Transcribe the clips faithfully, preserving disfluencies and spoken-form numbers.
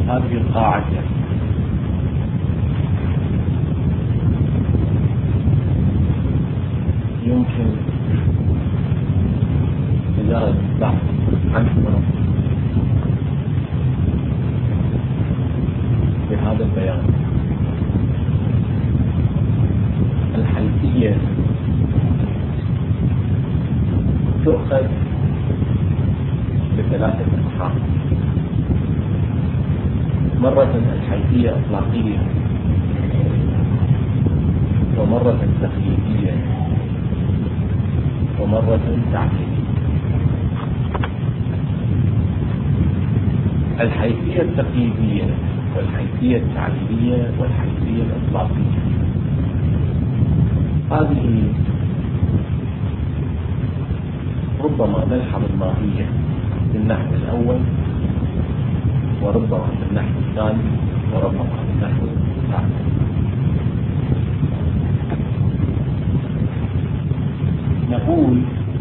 هذه القاعدة يمكن إدارة البحث عنها بهذا البيان. الحيثية تؤخذ بثلاثة أقسام: مرة الحيثية إطلاقية، ومرة تقييدية، ومرة تعليلية. الحيثية التقييدية والحيثية التعليلية والحيثية الإطلاقية هذه ربما نلحظ الماهية في النحو الأول، وربما في النحو الثاني، وربما في النحو الثالث. نقول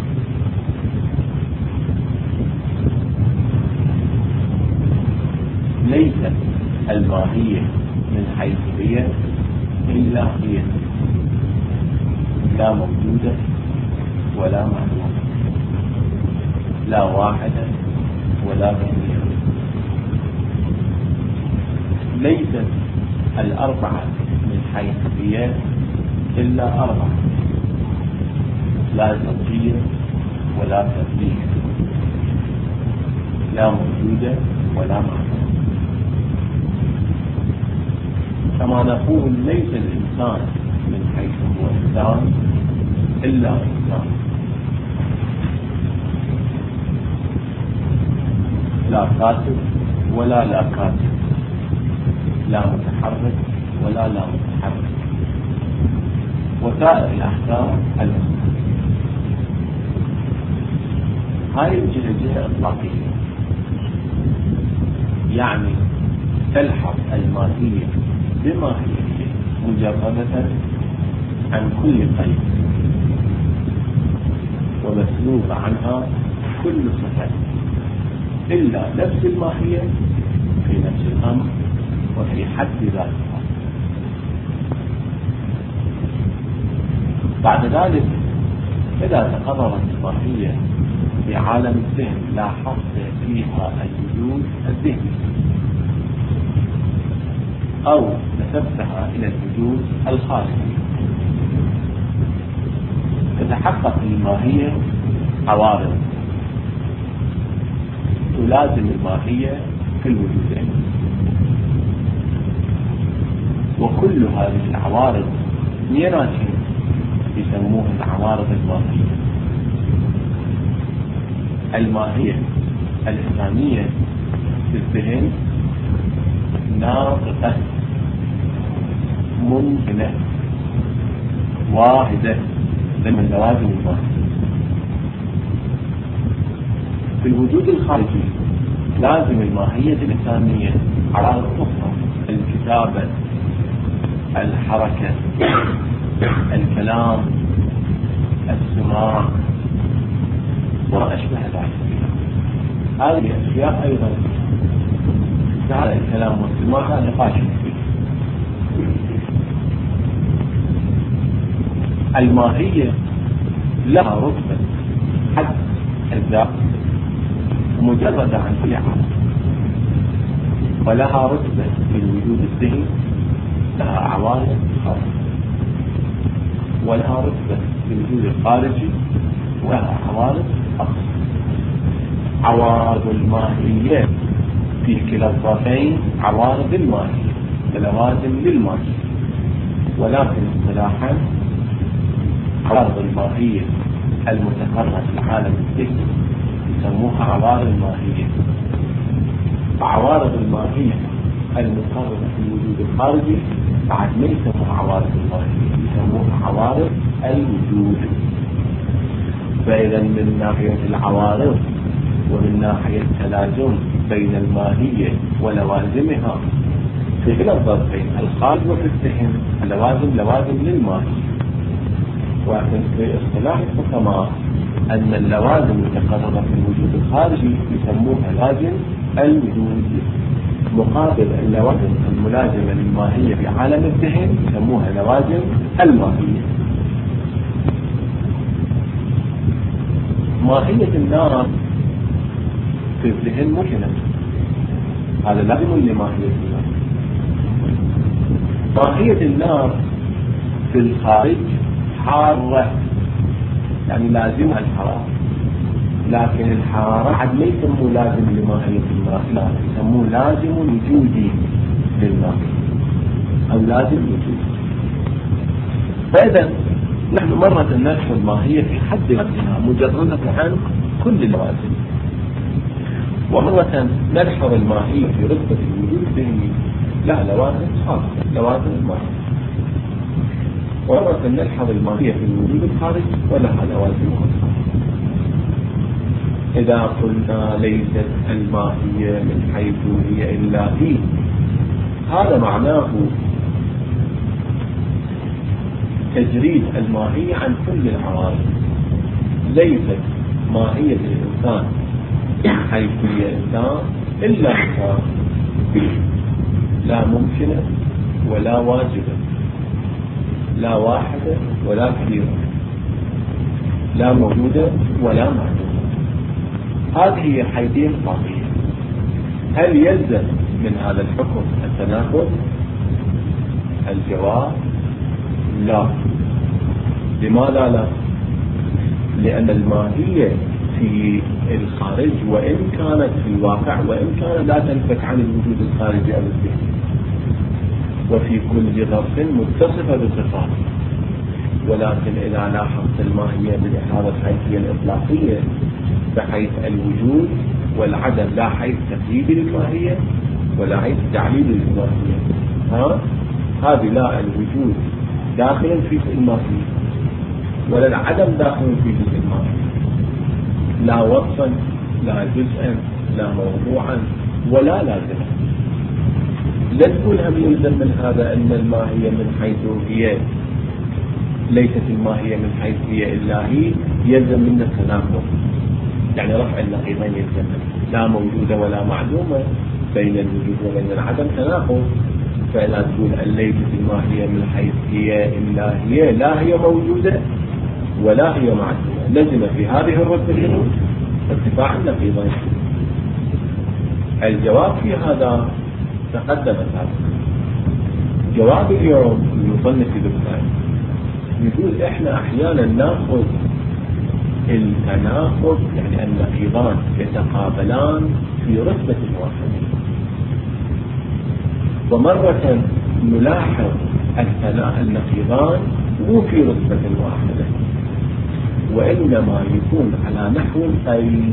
ليست الماهية من حيث هي إلا هي، لا موجودة ولا معلومة، لا واحدة ولا غيرها. ليست الأربعة من حيث هي إلا أربعة، لا زوجية ولا فردية، لا موجودة ولا معلومة. كما نقول ليس الإنسان من حيث هو إنسان إلا إنسان، لا كاتب ولا لا كاتب، لا متحرك ولا لا متحرك، وسائر الأحكام المختلفة. هاي الجهة جهة إطلاقية، يعني تلحظ الماهية بماهيته مجردة عن كل قيد، ومسلوبة عنها كل صفة إلا نفس الماهية في نفس الأمر وفي حد ذاتها. بعد ذلك إذا تقررت الماهية في عالم الذهن لاحظت فيها الوجود الذهني، أو نسبتها إلى الوجود الخارجي. تتحقق الماهية عوارض تلازم الماهية في الوجودين، وكل هذه العوارض نيراتين يسموها العوارض الماهية. الماهية الإنسانية في الذهن ناطقة ممكنة واحدة من لوازم الماهية. في الوجود الخارجي لازم الماهية الإنسانية عوارض أخرى: الكتابة، الحركة، الكلام، السماع، وما أشبه ذلك. هذه الأشياء أيضا تعالى الكلام والسماع هذا نقاش فيه. الماهية لها رتبة حد الذات مجرد عن كل عالم، ولها رتبة في الوجود الذهني، لها عوارض خارجية، ولها رتبة في الوجود الخارجي ولها عوارض أخرى. عوارض الماهية في كلا الطرفين عوارض الماهية ولوازم للماهية، ولكن اصطلاحا عوارض الماهية المتقررة في العالم الذهني يسموها عوارض الماهية، وعوارض الماهية المقررة في الوجود الخارجي بعد ما يسموها عوارض الماهية، يسموها عوارض الوجود. فإذا من ناحية العوارض ومن ناحية التلازم بين الماهية ولوازمها في كلا الظرفين الخارج وفي الذهن اللوازم لوازم للماهية. ولكن في اصطلاح الحكماء أن اللوازم المتقررة في الوجود الخارجي يسموها لازم الوجود، مقابل اللوازم الملازمة للماهية في عالم الذهن يسموها لوازم الماهية. ماهية النار في الذهن ممكنة، هذا لازم لماهية النار. ماهية النار في الخارج حارة، يعني لازمها الحرارة، لكن الحرارة حد ما يسموه لازم لماهية النار، لا يسموه لازم وجودي للنار أو لازم وجودي. فإذا نحن مرة نرفض الماهية في حد ذاتها مجردة عن كل اللوازم، ومرة نلحظ الماهية في رتبة الوجود الذهني لا لوازم خاصة لوازم الماهية، ومرة نلحظ الماهية في الوجود الخارجي ولها لوازم خاصة. إذا قلنا ليست الماهية من حيث هي إلا هي، هذا معناه تجريد الماهية عن كل العوارض. ليست ماهية الإنسان من حيث هي إنسان إلا إنسان، لا ممكنة ولا واجبة، لا واحدة ولا كثيرة، لا موجودة ولا معدومة. هذه هي حيثية الماهية. هل يلزم من هذا الحكم التناقض؟ الجواب لا. لماذا لا؟ لأن الماهية في الخارج وإن كانت في الواقع وإن كان لا تنفك عن الوجود الخارجي أو الذهني، وفي كل ظرف متصفة بصفات، ولكن إذا لاحظت الماهية بهذا الحيثية الإطلاقية بحيث الوجود والعدم، لا حيث تقييد الماهية ولا حيث تعليل الماهية، ها هذه لا الوجود داخل في الماهية ولا العدم داخل في الماهية، لا وصفا لا جزءا لا موضوعا ولا لازما. لا تقول هم يلزم من هذا أن الماهية من حيث هي ليست الماهية من حيث هي إلا هي يلزم من التناقض، يعني رفع النقيضين يلزم، لا موجودة ولا معدومة بين الوجود وبين العدم تناقض. فإذا تقول أن ليست الماهية من حيث هي إلا هي، لا هي موجودة ولا هي معدومة، لزم في هذه الرتبة ارتفاع النقيضين. الجواب في هذا تقدم سابقا. جواب اليوم المصنف بالثاني يقول احنا احيانا ناخذ التناقض، يعني النقيضان يتقابلان في رتبة واحدة، ومرة نلاحظ النقيضان مو في رتبة واحدة وإنما يكون على نحو القيد.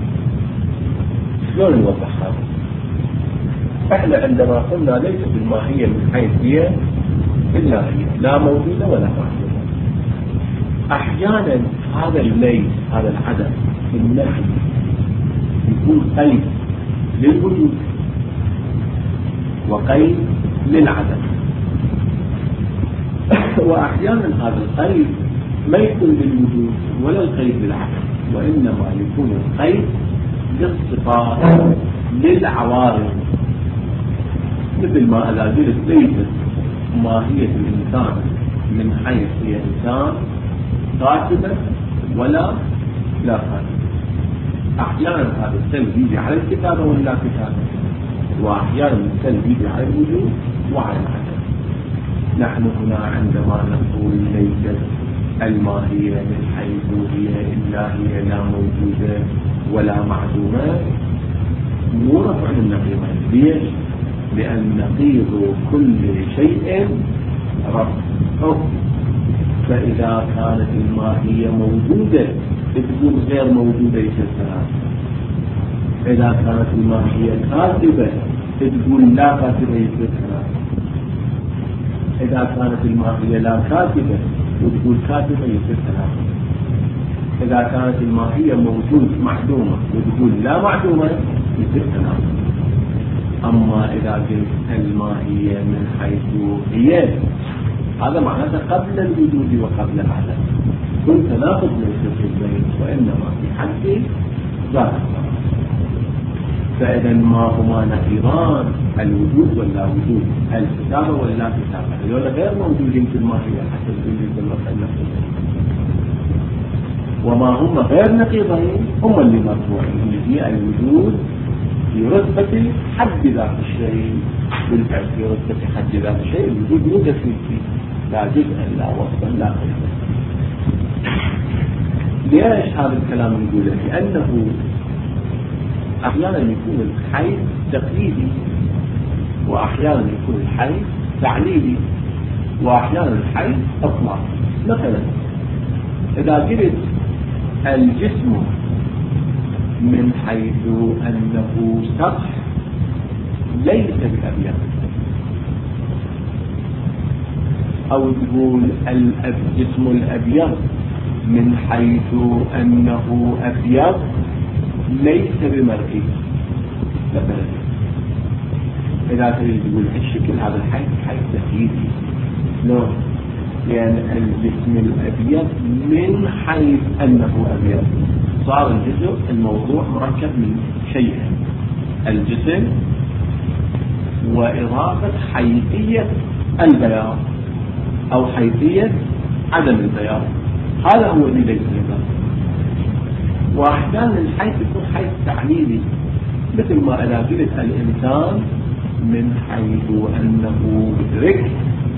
شلون نوضح هذا؟ احنا عندما قلنا ليست الماهية من حيث هي إلا هي، لا موجودة ولا معدومة، أحيانا هذا الليس هذا العدم في النحو يكون قيد للوجود وقيد للعدم، وأحيانا هذا القيد ما يكون للوجود ولا القيد للعدم، وإنما يكون القيد للصفات للعوارض. مثل ما إذا قلت ليست ماهية الإنسان من حيث هي إنسان كاتبة ولا لا كاتبة، أحيانا هذا السلب يجي على الكتابة ولا كتابة، وأحيانا السلب يجي على الوجود وعلى العدم. نحن هنا عندما نقول ليست الماهية من حيث هي إلا هي لا موجودة ولا معدومة، مو رفع النقيضين. ليش؟ لأن نقيض كل شيء رفعه، فإذا كانت الماهية موجودة تكون غير موجودة يشتها، إذا كانت الماهية كاتبة تقول لا كاتبة يشتها، إذا كانت الماهية لا كاتبة وتقول كاتبة يشتها، إذا كانت الماهية موجود معدومة وتقول لا معدومة يشتها. أما إذا قلت الماهية من حيث هي، هذا معناته قبل الوجود وقبل العدم، كنت تناقض ليس في البين وإنما في حد ذات. فإذا ما هما نقيضان، الوجود ولا وجود، الكتابة ولا كتابة، هذول غير موجودين في الماهية حتى الوجود بالمسألة. وما هم غير نقيضين هم اللي مرفوعين، اللي هي الوجود في رتبة حد ذات الشيء. بالفعل في رتبة حد ذات الشيء الوجود يوجد فيه، لا جزءا لا وصفا لا قيمة. ليش هذا الكلام نقوله؟ لأنه أحيانا يكون الحيث تقليدي، وأحيانا يكون الحيث تعليلي، وأحيانا الحيث أطلق. مثلا إذا قلت الجسم من حيث أنه سطح ليس بأبيض، أو تقول الجسم الأبيض من حيث أنه أبيض ليس بمرئي. مثلا إذا تريد تقول الشكل هذا الحيث حيث تقليدي، لو لأن يعني الجسم الأبيض من حيث أنه أبيض، صار الجسم الموضوع مركب من شيئين: الجسم وإضافة حيثية البياض أو حيثية عدم البياض. هذا هو اللي ليس بياض. وأحيانا الحيث يكون حيث تعليلي، مثل ما إذا قلت الإنسان من حيث أنه مدرك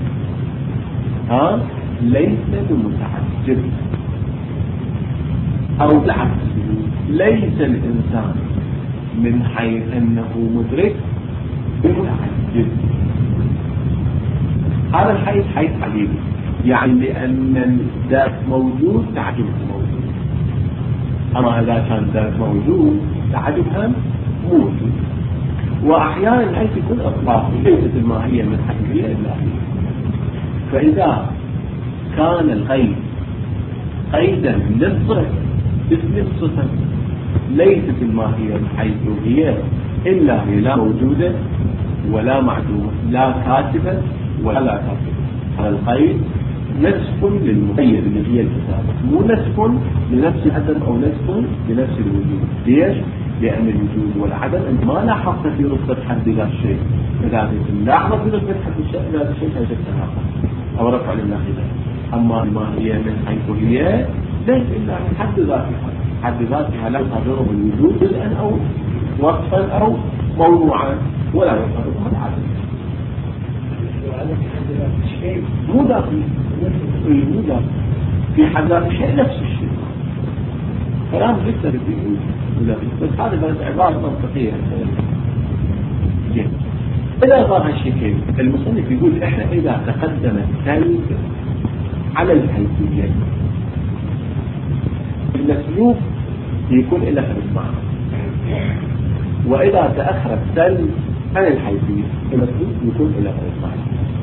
ها ليس بمتعجب، أو بالعكس ليس الإنسان من حيث أنه مدرك بمتعجب. هذا الحيث حيث تعليلي، يعني لأن الذات موجود تعجبه موجود. أما إذا كان الذات موجود تعجبها موجود. وأحيانا الحيث يكون إطلاقي، ليست الماهية من حيثية اللهية. فإذا كان القيد قيدا للصفة باسم الصفة ليست الماهية من حيث هي إلا هي لا موجودة ولا معدومة، لا كاتبة ولا لا كاتبة. هذا القيد نسف للمقيد اللي هي الكتابة، مو نسف لنفس العدم أو نسف لنفس الوجود. ليش؟ لأن الوجود والعدم أنت ما لاحظت في رتبة حد ذات الشيء. إذا لاحظت في رتبة حد ذات الشيء فهي تناقض أو رفع للناقضة. أما ما هي من حيث هي ليس إلا من حد ذاتها، حد ذاتها لا تضره الوجود جزءا أو وصفا أو موضوعا، ولا يضره العدم. مو داخل مو داخل في حد ذات الشيء نفس الشيء. كلام جدا بيقول بس هذا بس عبارة منطقية. إذا ظهر هالشكل المصنف يقول إحنا إذا تقدم السلب على الحيثية المسلوب يكون إلى المعنى، وإذا تأخر السلب عن الحيثية المسلوب يكون إلى المعنى.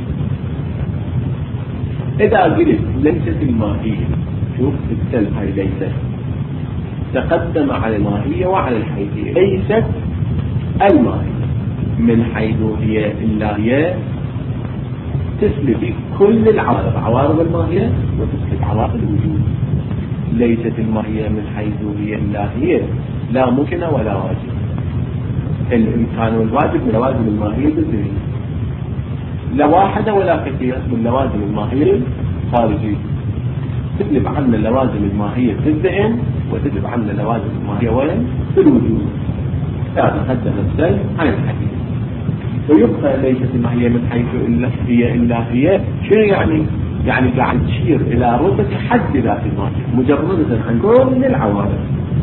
إذا قلت ليست الماهية، شوف السلب هاي ليست تقدم على الماهية وعلى الحيثية. ليست الماهية من حيث هي إلا هي تسلب كل العوارض، عوارض الماهية وتسلب عوارض الوجود. ليست الماهية من حيث هي إلا هي لا ممكنة ولا واجب. الإمكان والواجب من لوازم الماهية بالذهن، لا واحدة ولا كثيرة من لوازم الماهية خارجية. تسلب عنا لوازم الماهية في الذهن وتسلب عنا لوازم الماهية وين؟ في الوجود. لا تقدم السلب عن الحقيقة. ويبقى ليست الماهية من حيث إلا هي إلا هي شيء يعني يعني قاعد تشير إلى رتبة حد ذات الماهية مجردة عن كل العوارض.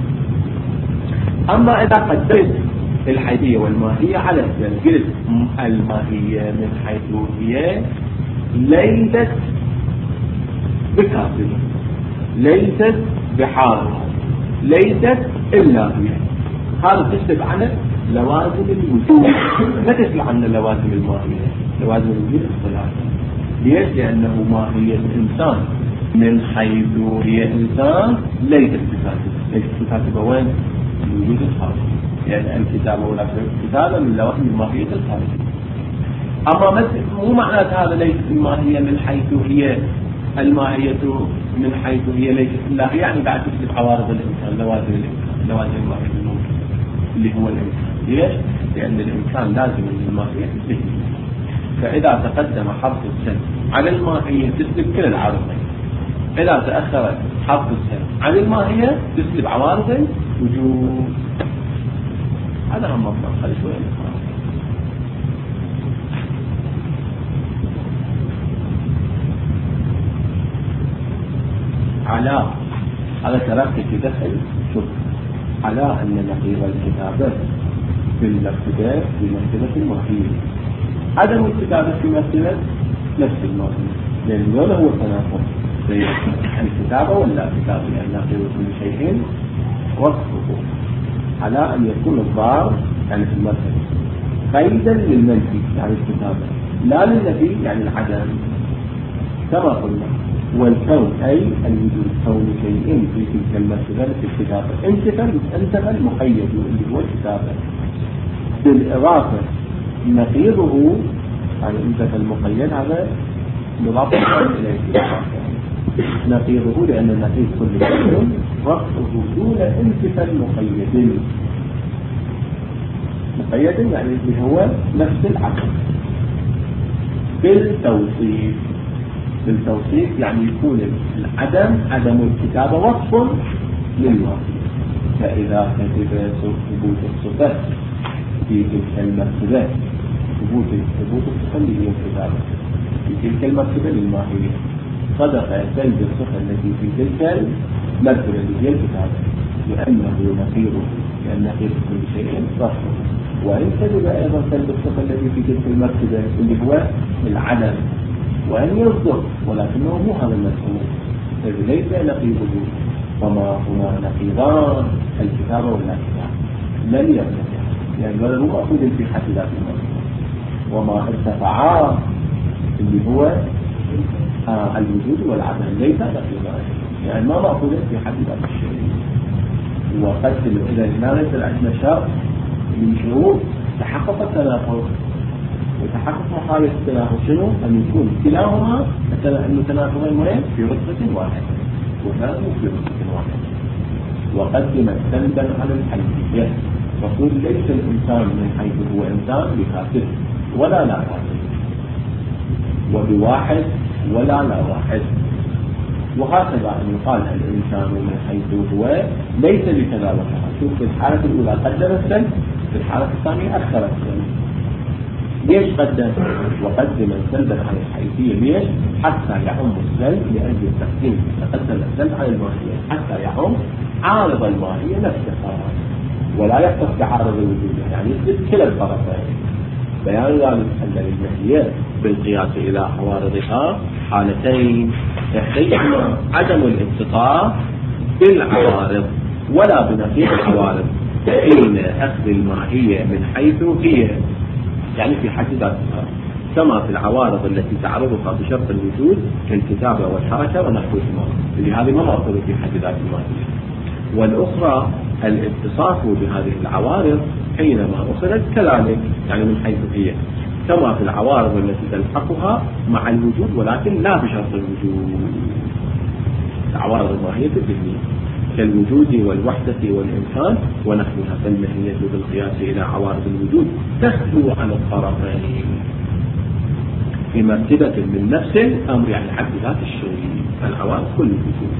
أما إذا قدمت الحيثية والماهية على السلب قلت الماهية من حيث هي ليست بكافرة، ليست بحارة، ليست إلا هي، هذا تسلب عنه لوازم الوجود، ما تسلب عنه لوازم الماهية. لوازم الوجود اختلاف. ليش؟ لأنه ماهية الإنسان من حيث هي إنسان ليست بكافرة. ليست بكافرة وين؟ الوجود الخارجي، يعني الكتابة ولا الكتابة من لوازم الماهية الخارجية. أما مو معنات هذا ليست الماهية من حيث هي الماهية من حيث هي ليست إلا هي، يعني بعد تسلب عوارض الإنسان، لوازم الإنسان، لوازم الماهية الممكن اللي هو الإنسان. ليش؟ لأن الإمكان لازم للماهية تسلب. فإذا تقدم حرف السلب على الماهية تسلب كل العارضين، إذا تأخر حرف السلب عن الماهية تسلب عوارض الوجود. هذا هم مطلع. خلي شوية على هذا تركت في دخل. شوف، على أن نقيض الكتابة في الابتداء في مرتبة الماهية، عدم الكتابة في مرتبة نفس الماهية، لأن ولا هو تناقض بين الكتابة ولا الكتابة، لأن نقيض كل شيء وصفه على أن يكون الضار يعني في المرتبة قيدا للمنفي يعني الكتابة، لا للنفي يعني العدم كما قلنا. والكون أي الوجود، كون شيء في تلك المرتبة في الكتابة انتفى انتفى المقيد اللي هو الكتابة بالإضافة. نقيضه يعني انتفى المقيد، هذا مضاف إليه نقيضه، لأن النقيض كل شيء رفعه دون انتفى المقيد. مقيد يعني اللي هو نفس العدم. بالتوصيف، بالتوصيف يعني يكون العدم عدم الكتابة وصف للماضي. فإذا كتب ثبوت الصفة في تلك المرتبة، ثبوت ثبوت الصفة اللي هي الكتابة في تلك المرتبة للماهية، صدق سلب الصفة التي في تلك المرتبة اللي هي الكتابة، لأنه نقيضه، لأن نقيض كل شيء صفه. وإن كتب أيضا سلب الصفة التي في تلك المرتبة اللي هو العدم، وأن يصدق، ولكنه مو هذا المفهوم، إذ ليس نقيضه. وما هما نقيضان الكتابة والكتاب لن يرتفع، لأن يعني هو مأخوذ في حد ذات المرتبة. وما ارتفعا اللي هو آه الوجود والعدم ليس نقيضان، يعني ما مأخوذ في حد ذات الشيء. وقدم إلى لماذا العشنا شرط من شروط تحقق التناقض. وتحقق محاولة التناقض شنو؟ أن يكون كلاهما المتناقضين وين؟ في رتبة واحدة، وكانوا في رتبة واحدة. وقدم سلبا على الحيثية، فقل ليس الإنسان من حيث هو إنسان بكافر ولا لا كافر، وبواحد ولا لا واحد. وهكذا أن يقال الإنسان من حيث هو ليس بكذا وكذا. شوف، في الحالة الأولى قدم السلب، في الحالة الثانية أخر السلب. ليش قدم؟ وقدم السلب على الحيثية. ليش؟ حتى يعم السلب لأجل التقديم، تقدم السلب على الماهية حتى يعم عارض الماهية نفسها، ولا يختص بعارض الوجود، يعني يثبت كلا الطرفين. بيان ذلك أن للماهية بالقياس إلى عوارضها حالتين، إحداهما عدم الالتقاء بالعوارض ولا بنقيض العوارض حين أخذ الماهية من حيث هي، يعني في حد ذاتها، كما في العوارض التي تعرضها بشرط الوجود كالكتابة والحركة ونحوهما، اللي هذه ما مأخوذة في حد ذات الماهية. والأخرى الاتصاف بهذه العوارض حينما أخذت كذلك، يعني من حيث هي، كما في العوارض التي تلحقها مع الوجود ولكن لا بشرط الوجود. العوارض الماهية الذهنية كالوجود والوحدة والإمكان ونحوها، فالماهية بالقياس إلى عوارض الوجود تخلو عن الطرفين في مرتبة من نفس الأمر، يعني حد ذات الشيء. العوارض كل الوجود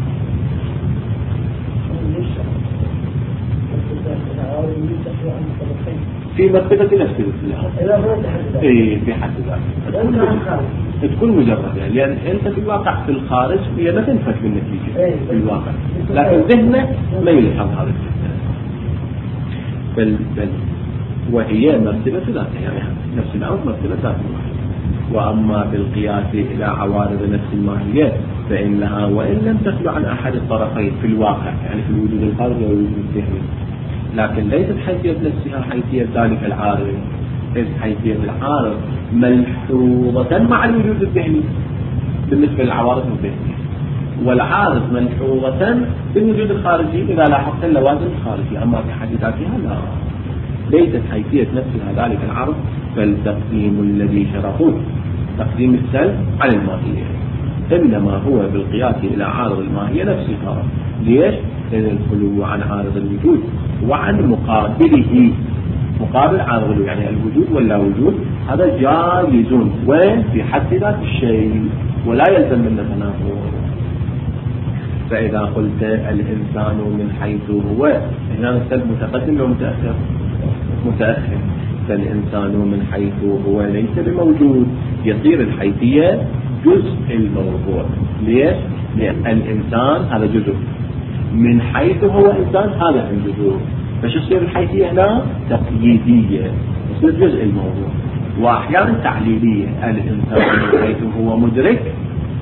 في مرتبة نفس الأمر، إيه في حد ذاتها تكون مجردة، لأن أنت في الواقع في الخارج هي ما تنفك بالنتيجة في الواقع، لكن ذهنك ما يلحظ هذا الشيء. بل بل وهي مرتبة ذاتها، يعني نفس الأمر مرتبة ذاتها. وأما بالقياس إلى عوارض نفس الماهية فإنها وإن لم تخلو عن أحد الطرفين في الواقع، يعني في الوجود الخارجي والوجود الذهني، لكن ليست حيثية نفسها حيثية ذلك العارض، إذ حيثية العارض ملحوظة مع الوجود الذهني بالنسبة للعوارض الذهنية، والعارض ملحوظة بالوجود الخارجي إذا لاحظت اللوازم الخارجية. أما في حد ذاتها لا، ليست حيثية نفسها ذلك العرض، فالتقديم الذي شرحوه تقديم السلب على الماهية، إنما هو بالقياس إلى عارض الماهية نفسها. ليش؟ لأن الخلو عن عارض الوجود وعن مقابله مقابل على الغلو، يعني الوجود ولا وجود هذا جائز وين في حد ذات الشيء ولا يلزم من تناقض. فإذا قلت الإنسان من حيث هو، هنا السلب متقدم أو متأخر؟ متأخر. فالإنسان من حيث هو ليس بموجود، يصير الحيثية جزء الموضوع. ليش؟ لأن الإنسان هذا جزء، من حيث هو إنسان هذا الجزء، فش يصير الحيثية هنا؟ تقييدية، يصير جزء الموضوع. وأحيانا تعليلية، الإنسان من حيث هو مدرك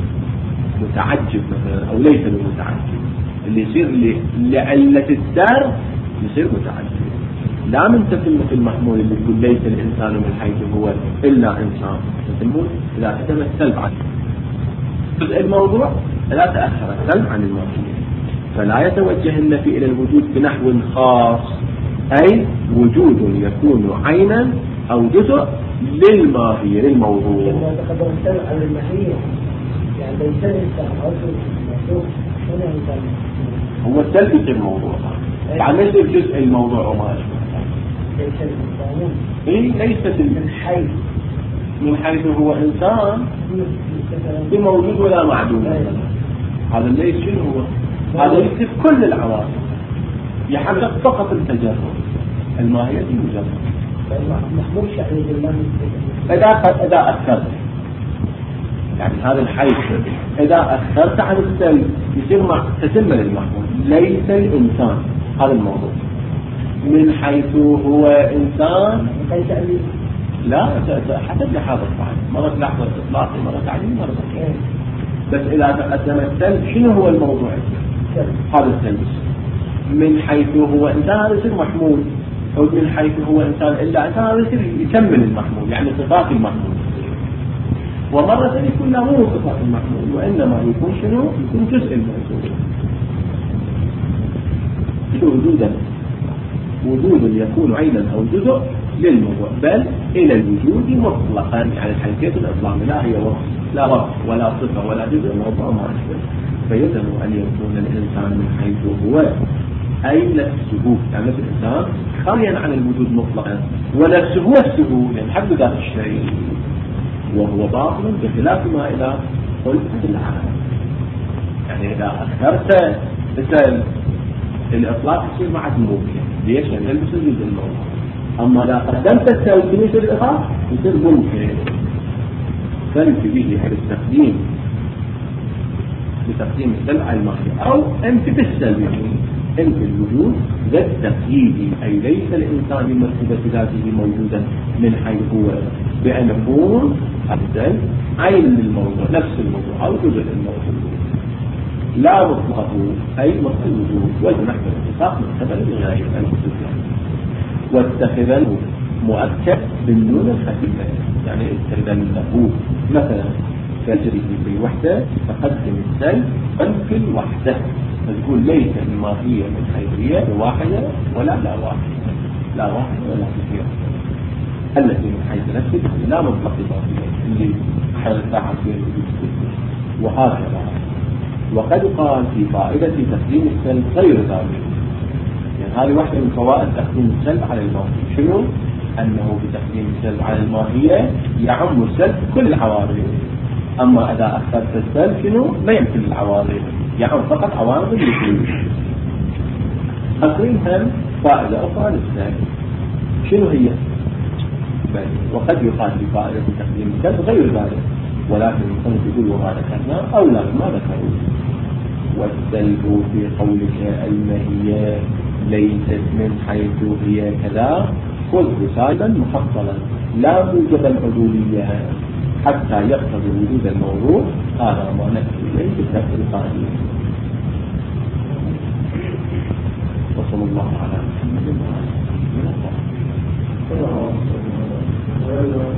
متعجب مثلا أو ليس بمتعجب، اللي يصير لعلة الدار يصير متعجب. لا من تتمة المحمول اللي يقول ليس الإنسان من حيث هو إلا إنسان، تتمون إذا تتم السلب عن جزء الموضوع لا تأخر السلب عن الماهية، فلا يتوجه النفي إلى الوجود بنحو خاص، أي وجود يكون عينا أو جزء للماهية للموضوع. لما تقدم السلب عن الماهية يعني ليس الإنسان أو الموضوع شنو الإنسان؟ هو السلب في الموضوع يعني ليس جزء الموضوع وما أشبه. ليس الإنسان إيه ليست من حيث من حيث هو إنسان بموجود ولا معدوم. هذا ليس شنو هو؟ هذا يكتب كل العوامل، يحقق فقط التجرد، الماهية المجرد. محمول شأن بالله إذا إذا أثرت يعني هذا الحيث إذا أثرت عن السلب يصير مع تتم للمحمول ليس الإنسان. هذا الموضوع من حيث هو إنسان لا حسب لحاظة الصحيح، مرة لحظة إطلاقي، مرة تعليم، مرة تقييم. بس إذا تقدم السلب شنو هو الموضوع؟ هذا السلب من حيث هو إنسان هذا يصير محمول، أو من حيث هو إنسان إلا إنسان هذا يصير يكمل المحمول، يعني صفات المحمول. ومرة ثانية يكون لا مو صفات المحمول، وإنما يكون شنو؟ يكون جزء الموضوع. وجودا وجود يكون عينا أو جزء للموضوع، بل إلى الوجود مطلقا، يعني الحيثية الإطلاق لا هي وصف لا وصف ولا صفة ولا جزء موضوع ما أشبه. فيلزم أن يكون الإنسان من حيث هو أي نفسه، يعني نفس الإنسان خاليا عن الوجود مطلقا، ونفسه نفسه يعني حد ذات الشيء، وهو باطل بخلاف ما إذا قلت العالم. يعني إذا أخرت مثل الإطلاق يصير معك ممكن. ليش؟ لأن يعني يلبس الجزء الموضوع. أما إذا قدمت السلب يصير الإطلاق يصير ممكن. فانتبه للتقديم بتقديم السلب على الماهية، أو أنت بالسلب يعني أنت الوجود ذات تقييدي، أي ليس الإنسان بمرتبة ذاته موجودا من حيث هو، بأن يكون السلب عين للموضوع نفس الموضوع أو جزء الموضوع، لا مطلقه أي مطلق الوجود. ونحن الاتفاق مختبر بغاية الوجود، واتخذنه مؤكد بالنون الخفيفة، يعني استخدامه مثلا كجري في الوحدة تقدم السلب في الوحدة، فتقول ليس الماهية من حيثية واحدة ولا لا واحدة، لا واحدة ولا كثيرة، التي من حيث نفسه لا مطلق ذاتية اللي حيثها في الوجود. وهكذا وقد قال في فائدة تقديم السلب غير ذلك، يعني هذه واحدة من فوائد تقديم السلب على الماهية. شنو؟ أنه بتقديم السلب على الماهية يعم السلب كل العوارض، أما إذا أخذت السلب شنو؟ ما يمكن العوارض، يعم فقط عوارض الوجود. أقريها فائدة أخرى للسلب شنو هي؟ بل وقد يقال في فائدة تقديم السلب غير ذلك، ولكن المصنف يقول وما ذكرنا أو لا ما ذكروا. والسلب في قولك الماهية ليست من حيث هي كذا خذه سالبا محصلا لا موجب العدولية حتى يقتضي وجود الموضوع، هذا ما نكتب إليه بالتفسير القائل. وصلى الله على محمد وعلى آله وصحبه.